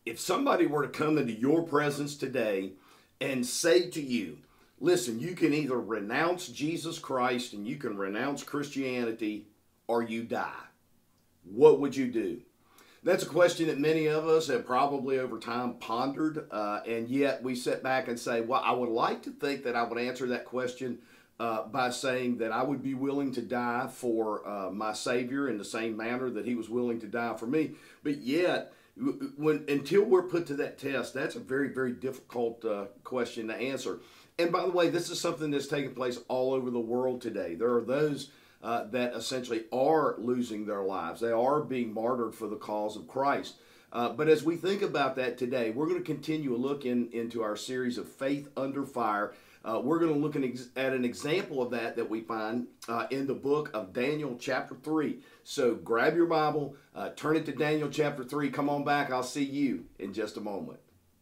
If somebody were to come into your presence today and say to you, listen, you can either renounce Jesus Christ and you can renounce Christianity or you die, what would you do? That's a question that many of us have probably over time pondered, and yet we sit back and say, well, I would like to think that I would answer that question by saying that I would be willing to die for my Savior in the same manner that He was willing to die for me. But yet, until we're put to that test, that's a very, very difficult question to answer. And by the way, this is something that's taking place all over the world today. There are those that essentially are losing their lives. They are being martyred for the cause of Christ. But as we think about that today, we're going to continue a look into our series of Faith Under Fire. We're going to look at an example of that we find in the book of Daniel chapter 3. So grab your Bible, turn it to Daniel chapter 3. Come on back. I'll see you in just a moment.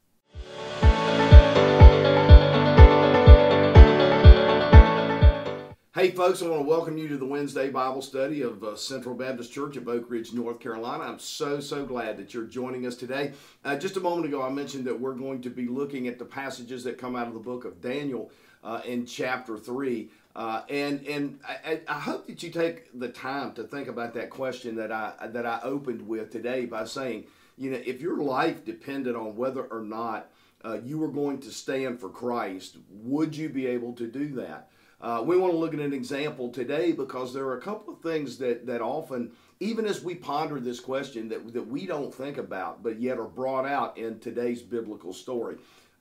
Hey folks, I want to welcome you to the Wednesday Bible study of Central Baptist Church of Oak Ridge, North Carolina. I'm so glad that you're joining us today. Just a moment ago, I mentioned that we're going to be looking at the passages that come out of the book of Daniel in chapter 3. And I hope that you take the time to think about that question that I opened with today by saying, you know, if your life depended on whether or not you were going to stand for Christ, would you be able to do that? We want to look at an example today because there are a couple of things that often, even as we ponder this question, that we don't think about, but yet are brought out in today's biblical story.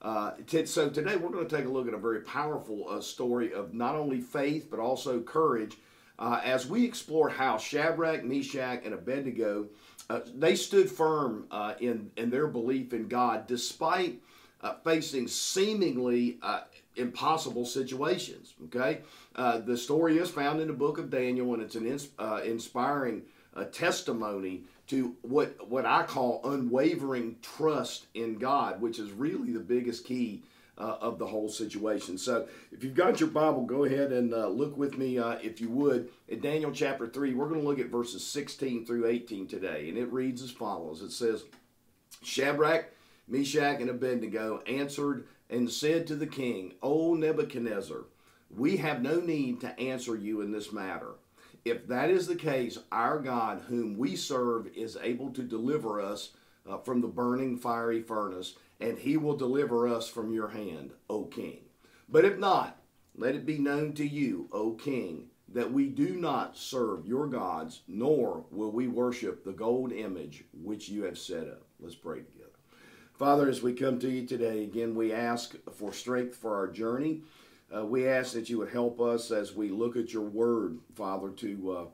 So today we're going to take a look at a very powerful story of not only faith, but also courage, as we explore how Shadrach, Meshach, and Abednego, they stood firm in their belief in God despite facing seemingly impossible situations. Okay, the story is found in the book of Daniel, and it's an inspiring testimony to what I call unwavering trust in God, which is really the biggest key of the whole situation. So if you've got your Bible, go ahead and look with me, if you would, at Daniel chapter 3. We're going to look at verses 16 through 18 today, and it reads as follows. It says, Shadrach, Meshach, and Abednego answered and said to the king, O Nebuchadnezzar, we have no need to answer you in this matter. If that is the case, our God, whom we serve, is able to deliver us from the burning fiery furnace, and he will deliver us from your hand, O king. But if not, let it be known to you, O king, that we do not serve your gods, nor will we worship the gold image which you have set up. Let's pray together. Father, as we come to you today, again, we ask for strength for our journey. We ask that you would help us as we look at your word, Father, to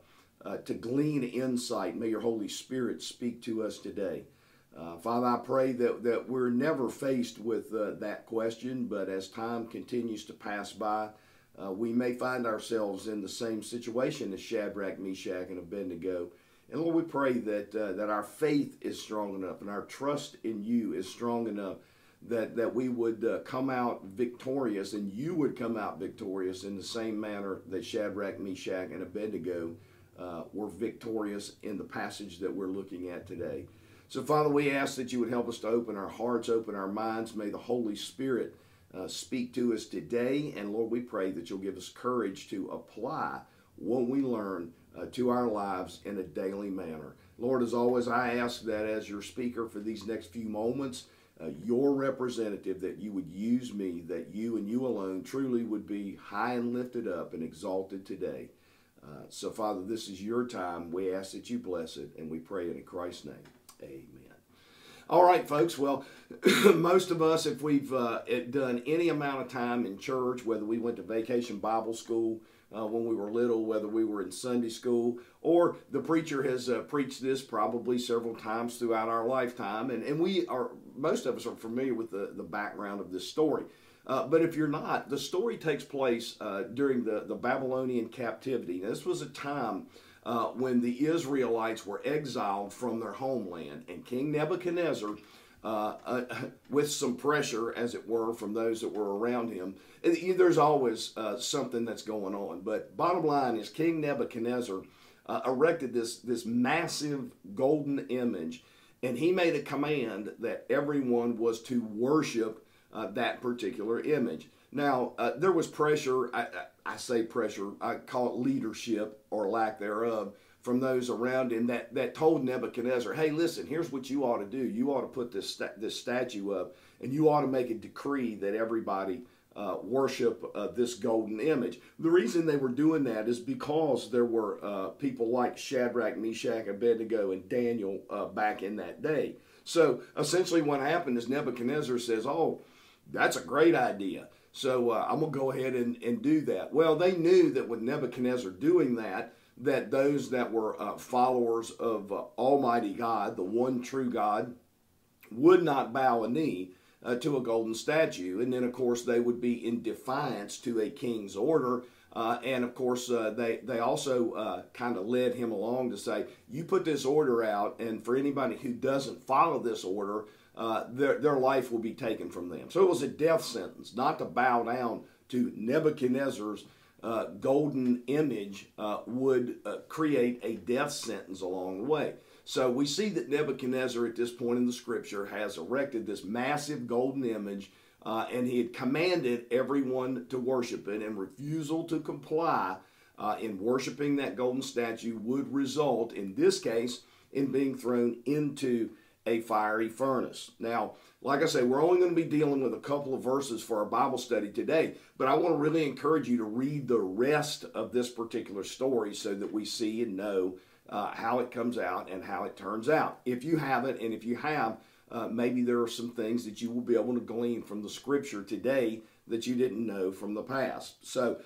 glean insight. May your Holy Spirit speak to us today. Father, I pray that we're never faced with that question, but as time continues to pass by, we may find ourselves in the same situation as Shadrach, Meshach, and Abednego. And Lord, we pray that our faith is strong enough and our trust in you is strong enough that we would come out victorious, and you would come out victorious in the same manner that Shadrach, Meshach, and Abednego were victorious in the passage that we're looking at today. So, Father, we ask that you would help us to open our hearts, open our minds. May the Holy Spirit speak to us today. And, Lord, we pray that you'll give us courage to apply what we learn to our lives in a daily manner. Lord, as always, I ask that as your speaker for these next few moments, your representative, that you would use me, that you and you alone truly would be high and lifted up and exalted today. So, Father, this is your time. We ask that you bless it, and we pray it in Christ's name. Amen. All right, folks. Well, most of us, if we've done any amount of time in church, whether we went to Vacation Bible School when we were little, whether we were in Sunday school, or the preacher has preached this probably several times throughout our lifetime, and most of us are familiar with the background of this story. But if you're not, the story takes place during the Babylonian captivity. Now, this was a time when the Israelites were exiled from their homeland, and King Nebuchadnezzar, with some pressure, as it were, from those that were around him. There's always something that's going on, but bottom line is King Nebuchadnezzar erected this massive golden image, and he made a command that everyone was to worship that particular image. Now, there was pressure, I say pressure, I call it leadership or lack thereof, from those around him that told Nebuchadnezzar, hey, listen, here's what you ought to do. You ought to put this statue up, and you ought to make a decree that everybody worship this golden image. The reason they were doing that is because there were people like Shadrach, Meshach, Abednego, and Daniel back in that day. So essentially what happened is Nebuchadnezzar says, oh, that's a great idea. So I'm going to go ahead and do that. Well, they knew that with Nebuchadnezzar doing that those that were followers of Almighty God, the one true God, would not bow a knee to a golden statue. And then, of course, they would be in defiance to a king's order. And, of course, they also kind of led him along to say, you put this order out, and for anybody who doesn't follow this order, their life will be taken from them. So it was a death sentence, not to bow down to Nebuchadnezzar's golden image would create a death sentence along the way. So we see that Nebuchadnezzar at this point in the scripture has erected this massive golden image, and he had commanded everyone to worship it, and refusal to comply in worshiping that golden statue would result, in this case, in being thrown into a fiery furnace. Now, like I say, we're only going to be dealing with a couple of verses for our Bible study today, but I want to really encourage you to read the rest of this particular story so that we see and know how it comes out and how it turns out. If you haven't, and if you have, maybe there are some things that you will be able to glean from the scripture today that you didn't know from the past. So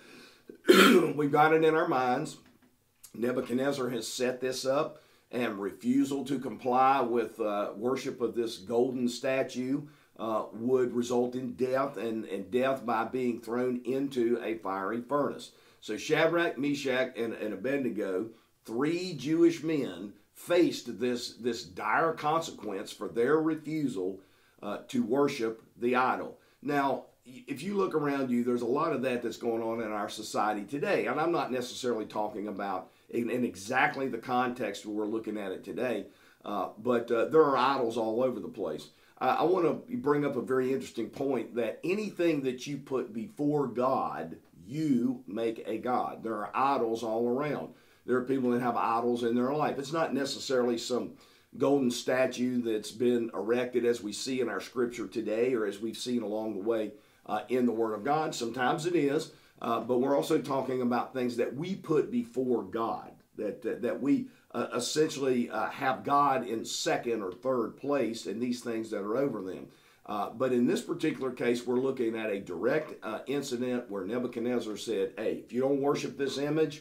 we've got it in our minds. Nebuchadnezzar has set this up, and refusal to comply with worship of this golden statue would result in death, and death by being thrown into a fiery furnace. So Shadrach, Meshach, and Abednego, 3 Jewish men, faced this dire consequence for their refusal to worship the idol. Now, if you look around you, there's a lot of that that's going on in our society today. And I'm not necessarily talking about in exactly the context where we're looking at it today, but there are idols all over the place. I want to bring up a very interesting point that anything that you put before God, you make a god. There are idols all around. There are people that have idols in their life. It's not necessarily some golden statue that's been erected as we see in our scripture today or as we've seen along the way in the Word of God. Sometimes it is, but we're also talking about things that we put before God, that we essentially have God in second or third place, and these things that are over them. But in this particular case, we're looking at a direct incident where Nebuchadnezzar said, hey, if you don't worship this image,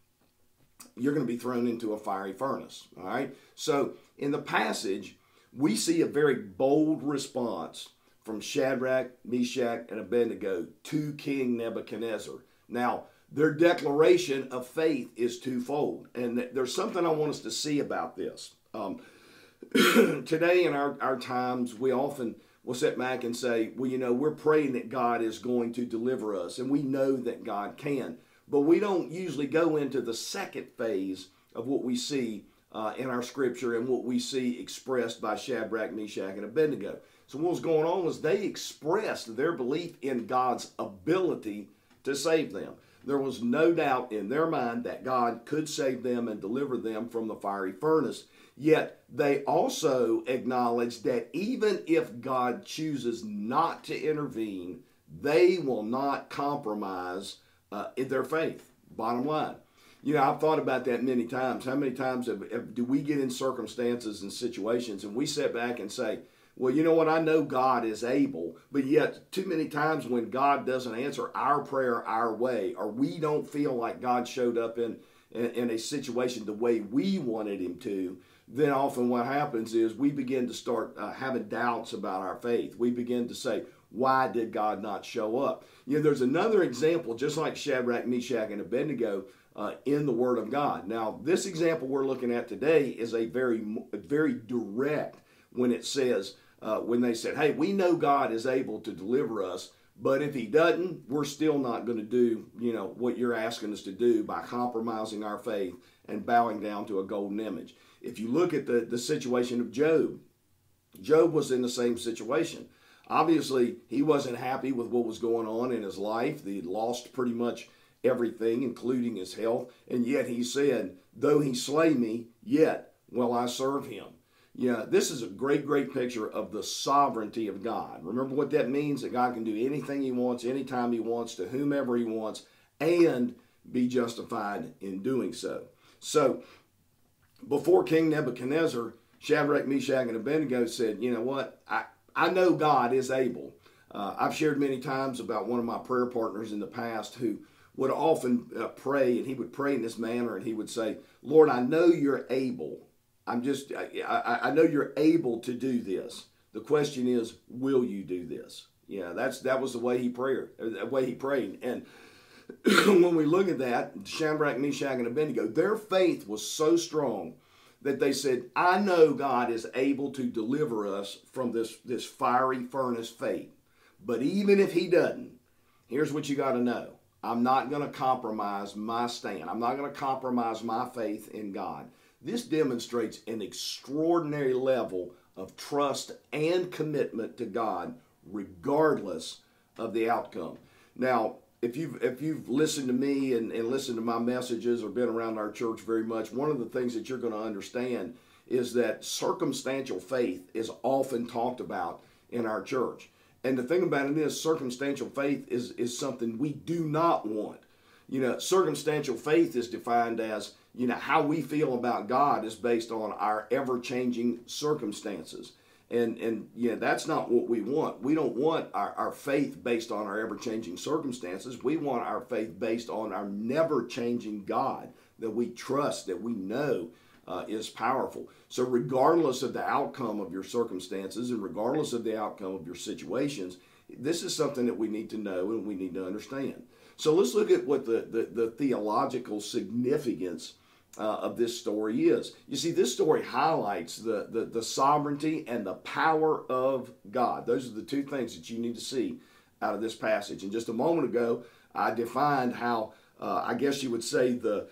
you're going to be thrown into a fiery furnace. All right. So in the passage, we see a very bold response from Shadrach, Meshach, and Abednego to King Nebuchadnezzar. Now, their declaration of faith is twofold. And there's something I want us to see about this. Today in our times, we often will sit back and say, well, you know, we're praying that God is going to deliver us. And we know that God can. But we don't usually go into the second phase of what we see in our scripture and what we see expressed by Shadrach, Meshach, and Abednego. So what was going on was they expressed their belief in God's ability to save them. There was no doubt in their mind that God could save them and deliver them from the fiery furnace. Yet they also acknowledged that even if God chooses not to intervene, they will not compromise in their faith. Bottom line. You know, I've thought about that many times. How many times do we get in circumstances and situations and we sit back and say, well, you know what, I know God is able, but yet too many times when God doesn't answer our prayer our way, or we don't feel like God showed up in a situation the way we wanted him to, then often what happens is we begin to start having doubts about our faith. We begin to say, why did God not show up? You know, there's another example, just like Shadrach, Meshach, and Abednego in the Word of God. Now, this example we're looking at today is a very direct when it says, when they said, hey, we know God is able to deliver us, but if he doesn't, we're still not going to do, you know, what you're asking us to do by compromising our faith and bowing down to a golden image. If you look at the situation of Job, Job was in the same situation. Obviously, he wasn't happy with what was going on in his life. He lost pretty much everything, including his health. And yet he said, though he slay me, yet will I serve him. Yeah, this is a great, great picture of the sovereignty of God. Remember what that means? That God can do anything he wants, anytime he wants, to whomever he wants, and be justified in doing so. So, before King Nebuchadnezzar, Shadrach, Meshach, and Abednego said, you know what, I know God is able. I've shared many times about one of my prayer partners in the past who would often pray, and he would pray in this manner, and he would say, Lord, I know you're able. I know you're able to do this. The question is, will you do this? Yeah, that was the way he prayed. And when we look at that, Shadrach, Meshach, and Abednego, their faith was so strong that they said, I know God is able to deliver us from this fiery furnace fate. But even if he doesn't, here's what you got to know. I'm not going to compromise my stand. I'm not going to compromise my faith in God. This demonstrates an extraordinary level of trust and commitment to God, regardless of the outcome. Now, if you've listened to me and listened to my messages or been around our church very much, one of the things that you're going to understand is that circumstantial faith is often talked about in our church. And the thing about it is, circumstantial faith is something we do not want. You know, circumstantial faith is defined as, you know, how we feel about God is based on our ever-changing circumstances. And you know, that's not what we want. We don't want our faith based on our ever-changing circumstances. We want our faith based on our never-changing God that we trust, that we know is powerful. So regardless of the outcome of your circumstances and regardless of the outcome of your situations, this is something that we need to know and we need to understand. So let's look at what the theological significance of this story is. You see, this story highlights the sovereignty and the power of God. Those are the two things that you need to see out of this passage. And just a moment ago, I defined how, I guess you would say, the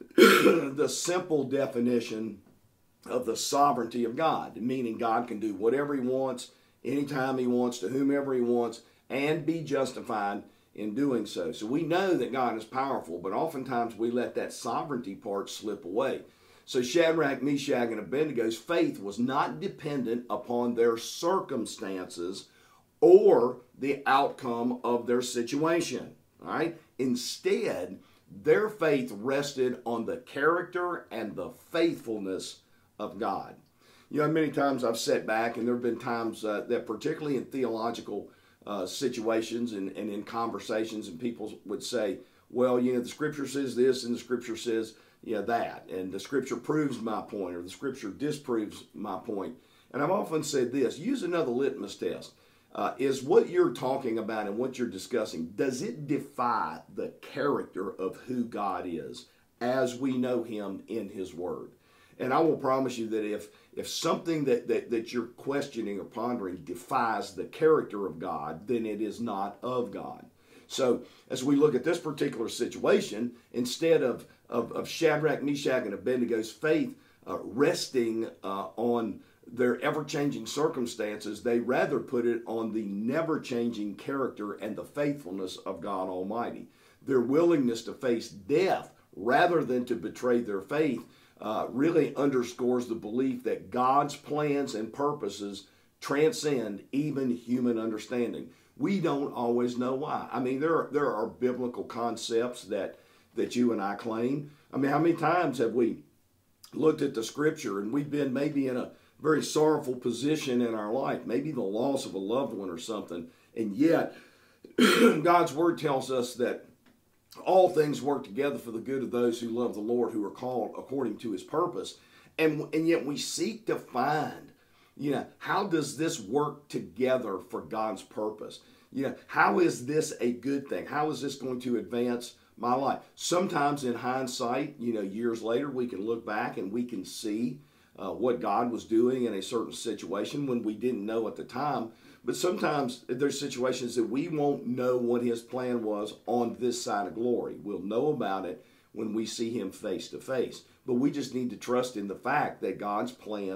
simple definition of the sovereignty of God, meaning God can do whatever he wants, anytime he wants, to whomever he wants, and be justified in doing so. So we know that God is powerful, but oftentimes we let that sovereignty part slip away. So Shadrach, Meshach, and Abednego's faith was not dependent upon their circumstances or the outcome of their situation. All right? Instead, their faith rested on the character and the faithfulness of God. You know, many times I've sat back, and there have been times that particularly in theological situations and in conversations, and people would say, well, you know, the scripture says this and the scripture says, you know, that, and the scripture proves my point or the scripture disproves my point. And I've often said this: use another litmus test. Is what you're talking about and what you're discussing, does it defy the character of who God is as we know him in his word? And I will promise you that if something that you're questioning or pondering defies the character of God, then it is not of God. So as we look at this particular situation, instead of Shadrach, Meshach, and Abednego's faith resting on their ever-changing circumstances, they rather put it on the never-changing character and the faithfulness of God Almighty. Their willingness to face death rather than to betray their faith really underscores the belief that God's plans and purposes transcend even human understanding. We don't always know why. I mean, there are biblical concepts that you and I claim. I mean, how many times have we looked at the scripture and we've been maybe in a very sorrowful position in our life, maybe the loss of a loved one or something, and yet God's word tells us that all things work together for the good of those who love the Lord, who are called according to his purpose. And yet we seek to find, you know, how does this work together for God's purpose? You know, how is this a good thing? How is this going to advance my life? Sometimes in hindsight, you know, years later, we can look back and we can see what God was doing in a certain situation when we didn't know at the time. But sometimes there's situations that we won't know what his plan was on this side of glory. We'll know about it when we see him face to face. But we just need to trust in the fact that God's plans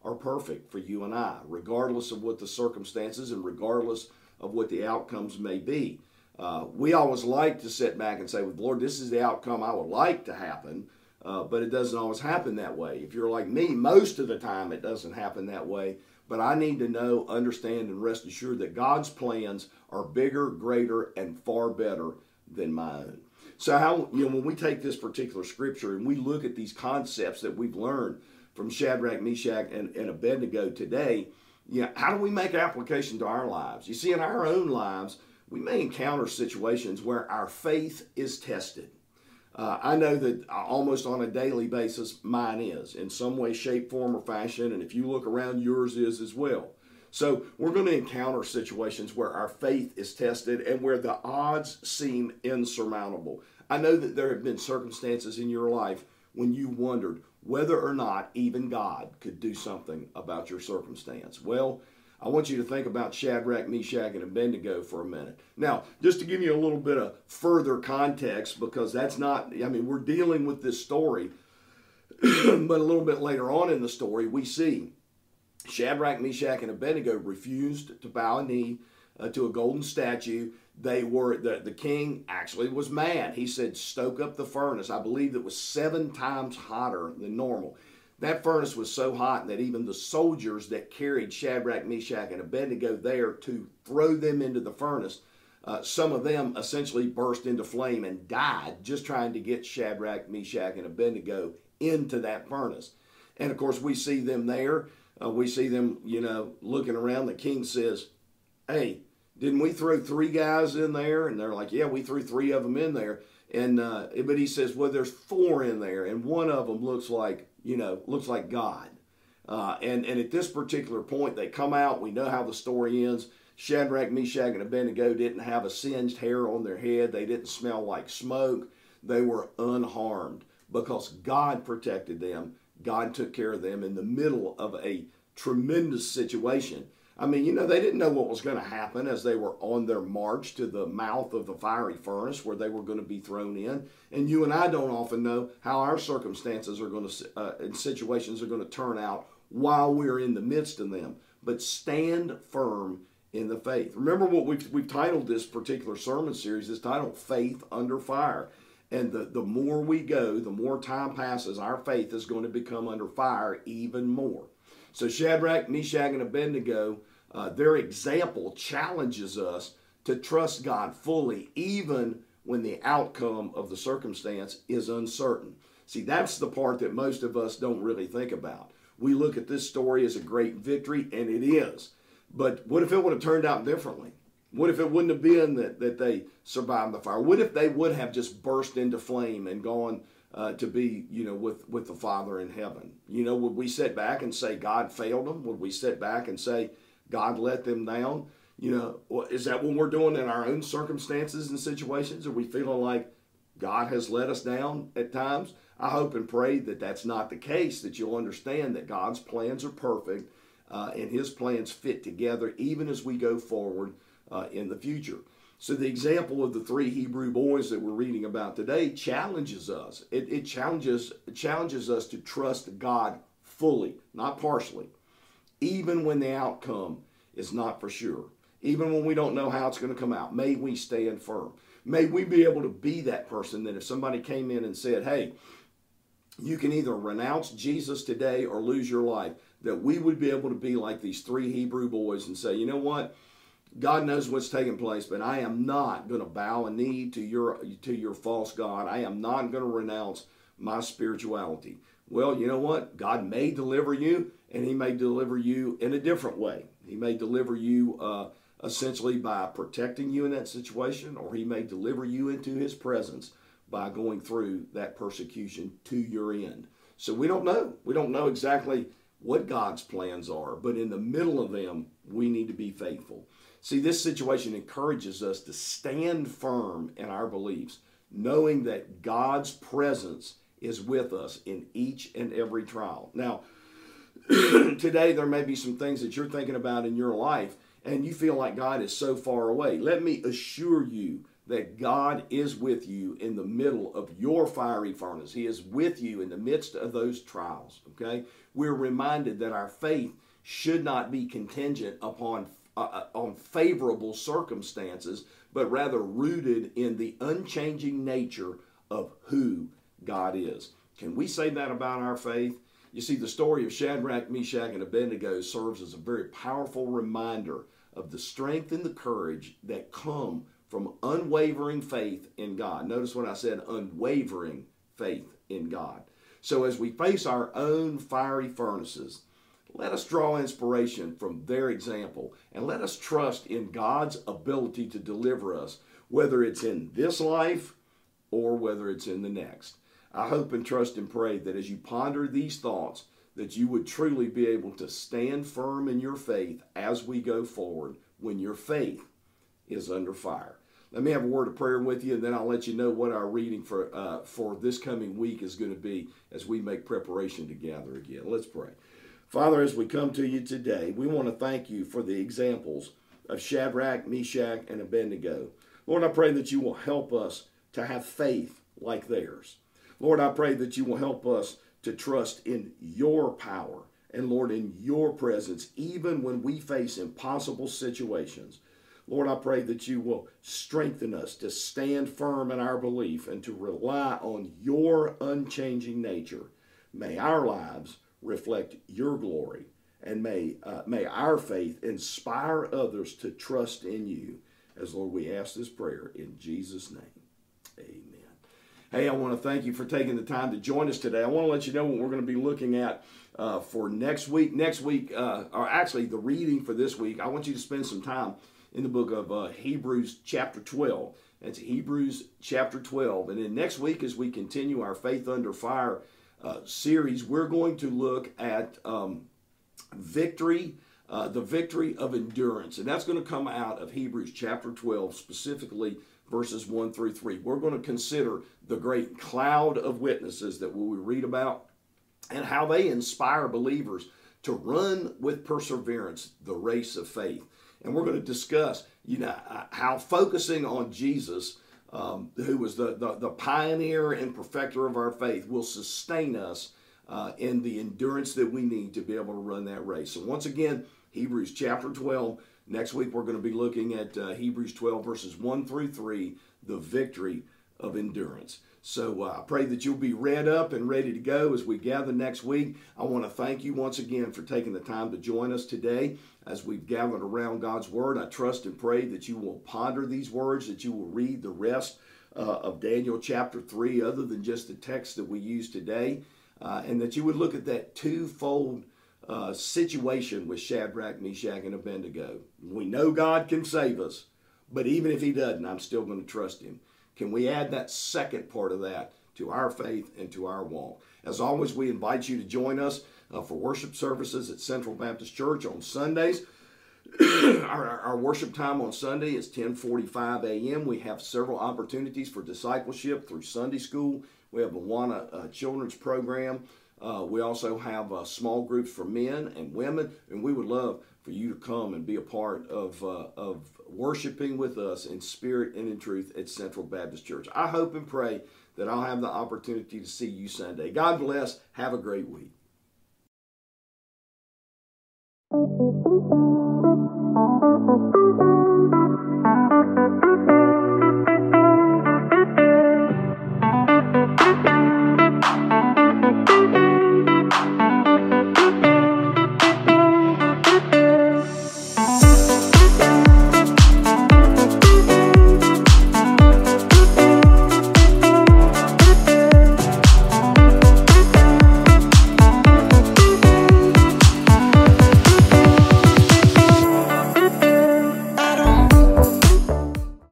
are perfect for you and I, regardless of what the circumstances and regardless of what the outcomes may be. We always like to sit back and say, well, Lord, this is the outcome I would like to happen, but it doesn't always happen that way. If you're like me, most of the time it doesn't happen that way. But I need to know, understand, and rest assured that God's plans are bigger, greater, and far better than my own. So how, when we take this particular scripture and we look at these concepts that we've learned from Shadrach, Meshach, and Abednego today, how do we make application to our lives? You see, in our own lives, we may encounter situations where our faith is tested. I know that almost on a daily basis, mine is in some way, shape, form, or fashion. And if you look around, yours is as well. So we're going to encounter situations where our faith is tested and where the odds seem insurmountable. I know that there have been circumstances in your life when you wondered whether or not even God could do something about your circumstance. Well, I want you to think about Shadrach, Meshach, and Abednego for a minute. Now, just to give you a little bit of further context, because that's not, we're dealing with this story, but a little bit later on in the story, we see Shadrach, Meshach, and Abednego refused to bow a knee to a golden statue. The king actually was mad. He said, stoke up the furnace. I believe it was 7 times hotter than normal. That furnace was so hot that even the soldiers that carried Shadrach, Meshach, and Abednego there to throw them into the furnace, some of them essentially burst into flame and died just trying to get Shadrach, Meshach, and Abednego into that furnace. And of course, we see them there. We see them, looking around. The king says, hey, didn't we throw 3 guys in there? And they're like, yeah, we threw 3 of them in there. And but he says, well, there's 4 in there, and one of them looks like God. And at this particular point, they come out. We know how the story ends. Shadrach, Meshach, and Abednego didn't have a singed hair on their head. They didn't smell like smoke. They were unharmed because God protected them. God took care of them in the middle of a tremendous situation. They didn't know what was going to happen as they were on their march to the mouth of the fiery furnace where they were going to be thrown in. And you and I don't often know how our circumstances are going to, and situations are going to turn out while we're in the midst of them. But stand firm in the faith. Remember what we've titled this particular sermon series, is titled Faith Under Fire. And the more we go, the more time passes, our faith is going to become under fire even more. So Shadrach, Meshach, and Abednego, their example challenges us to trust God fully, even when the outcome of the circumstance is uncertain. See, that's the part that most of us don't really think about. We look at this story as a great victory, and it is. But what if it would have turned out differently? What if it wouldn't have been that they survived the fire? What if they would have just burst into flame and gone to be, with the Father in heaven? Would we sit back and say God failed them? Would we sit back and say God let them down? Is that what we're doing in our own circumstances and situations? Are we feeling like God has let us down at times? I hope and pray that that's not the case, that you'll understand that God's plans are perfect and His plans fit together even as we go forward in the future. So the example of the 3 Hebrew boys that we're reading about today challenges us. It challenges us to trust God fully, not partially, even when the outcome is not for sure. Even when we don't know how it's going to come out, may we stand firm. May we be able to be that person that if somebody came in and said, hey, you can either renounce Jesus today or lose your life, that we would be able to be like these 3 Hebrew boys and say, you know what? God knows what's taking place, but I am not going to bow a knee to your false God. I am not going to renounce my spirituality. Well, you know what? God may deliver you, and He may deliver you in a different way. He may deliver you essentially by protecting you in that situation, or He may deliver you into His presence by going through that persecution to your end. So we don't know. We don't know exactly what God's plans are, but in the middle of them, we need to be faithful. See, this situation encourages us to stand firm in our beliefs, knowing that God's presence is with us in each and every trial. Now, today there may be some things that you're thinking about in your life, and you feel like God is so far away. Let me assure you that God is with you in the middle of your fiery furnace. He is with you in the midst of those trials, okay? We're reminded that our faith should not be contingent upon on favorable circumstances, but rather rooted in the unchanging nature of who God is. Can we say that about our faith? You see, the story of Shadrach, Meshach, and Abednego serves as a very powerful reminder of the strength and the courage that come from unwavering faith in God. Notice what I said, unwavering faith in God. So as we face our own fiery furnaces, let us draw inspiration from their example and let us trust in God's ability to deliver us, whether it's in this life or whether it's in the next. I hope and trust and pray that as you ponder these thoughts, that you would truly be able to stand firm in your faith as we go forward when your faith is under fire. Let me have a word of prayer with you, and then I'll let you know what our reading for this coming week is going to be as we make preparation to gather again. Let's pray. Father, as we come to you today, we want to thank you for the examples of Shadrach, Meshach, and Abednego. Lord, I pray that you will help us to have faith like theirs. Lord, I pray that you will help us to trust in your power and, Lord, in your presence, even when we face impossible situations. Lord, I pray that you will strengthen us to stand firm in our belief and to rely on your unchanging nature. May our lives reflect your glory, and may our faith inspire others to trust in you. As, Lord, we ask this prayer in Jesus' name. Amen. Hey, I want to thank you for taking the time to join us today. I want to let you know what we're going to be looking at for next week. Next week, or actually the reading for this week, I want you to spend some time in the book of Hebrews chapter 12. That's Hebrews chapter 12. And then next week, as we continue our Faith Under Fire series, we're going to look at victory, the victory of endurance. And that's going to come out of Hebrews chapter 12, specifically verses 1 through 3. We're going to consider the great cloud of witnesses that we read about and how they inspire believers to run with perseverance the race of faith. And we're going to discuss, how focusing on Jesus, who was the pioneer and perfecter of our faith, will sustain us in the endurance that we need to be able to run that race. So once again, Hebrews chapter 12. Next week, we're going to be looking at Hebrews 12, verses 1 through 3, the victory of endurance. So I pray that you'll be read up and ready to go as we gather next week. I want to thank you once again for taking the time to join us today as we've gathered around God's Word. I trust and pray that you will ponder these words, that you will read the rest of Daniel chapter 3, other than just the text that we use today, and that you would look at that twofold situation with Shadrach, Meshach, and Abednego. We know God can save us, but even if he doesn't, I'm still going to trust him. Can we add that second part of that to our faith and to our walk? As always, we invite you to join us for worship services at Central Baptist Church on Sundays. Our worship time on Sunday is 10:45 a.m. We have several opportunities for discipleship through Sunday school. We have a Awana children's program. We also have small groups for men and women, and we would love for you to come and be a part of worshiping with us in spirit and in truth at Central Baptist Church. I hope and pray that I'll have the opportunity to see you Sunday. God bless. Have a great week.